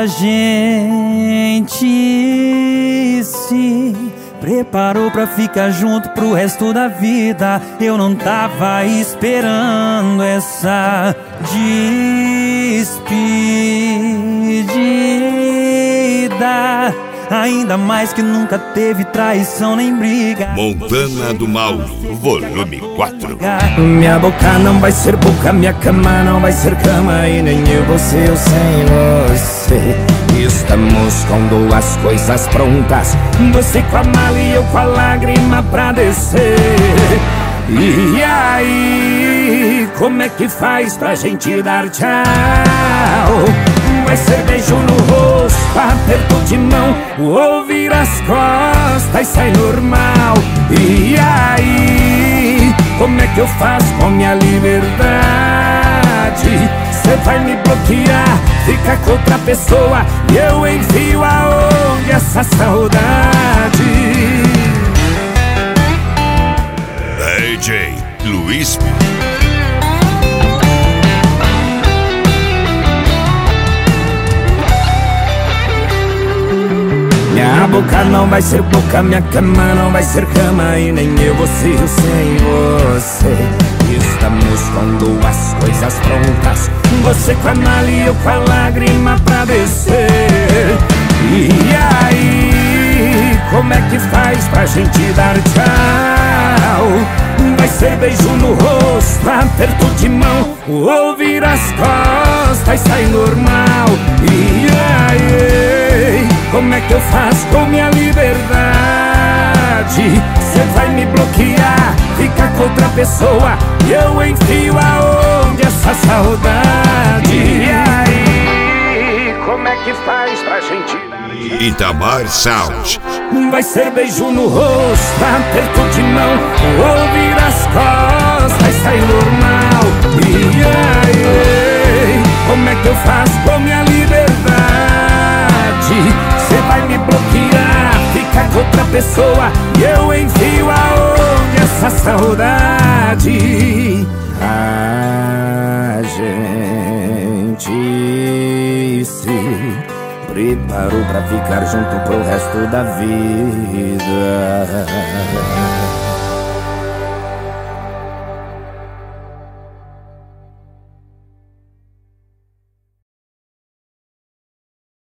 gente se preparou pra ficar junto pro resto da vida. Eu não tava esperando essa despedida. Ainda mais que nunca teve traição nem briga. Montana do Mal, volume 4. Minha boca não vai ser boca, minha cama não vai ser cama, e nem eu vou ser eu sem você. Estamos com duas coisas prontas, você com a mala e eu com a lágrima pra descer. E aí, como é que faz pra gente dar tchau? Vai ser beijo no rosto, aperto de mão, ouvir as costas sai normal. E aí, como é que eu faço com minha liberdade? Cê vai me bloquear, fica com outra pessoa, e eu enfio aonde essa saudade? DJ Luiz. Minha boca não vai ser boca, minha cama não vai ser cama, e nem eu vou ser eu sem você. Estamos com duas coisas prontas, você com a mala e eu com a lágrima pra descer. E aí, como é que faz pra gente dar tchau? Vai ser beijo no rosto, aperto de mão, ouvir as costas sai normal. E aí, como é que eu faço com minha liberdade? Cê vai me bloquear, fica com outra pessoa, e eu enfio aonde essa saudade? E aí, como é que faz pra gente? Itamar Sound. Vai ser beijo no rosto, aperto de mão, ouvir as costas sai normal. E aí, como é que eu faço com minha liberdade? Cê vai me bloquear, fica com outra pessoa, e eu enfio aonde essa saudade? A gente se preparou pra ficar junto pro resto da vida.